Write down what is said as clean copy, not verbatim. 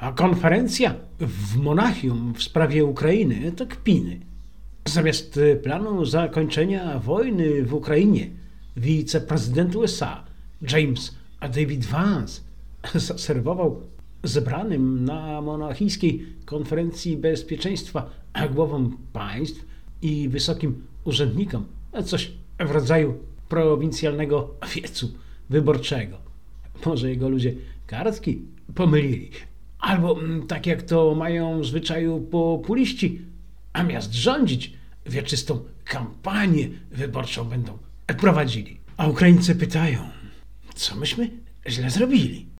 A konferencja w Monachium w sprawie Ukrainy to kpiny. Zamiast planu zakończenia wojny w Ukrainie, wiceprezydent USA James David Vance zaserwował zebranym na monachijskiej konferencji bezpieczeństwa głowom państw i wysokim urzędnikom coś w rodzaju prowincjalnego wiecu wyborczego. Może jego ludzie kartki pomylili. Albo tak jak to mają w zwyczaju populiści, zamiast rządzić, wieczystą kampanię wyborczą będą prowadzili. A Ukraińcy pytają, co myśmy źle zrobili?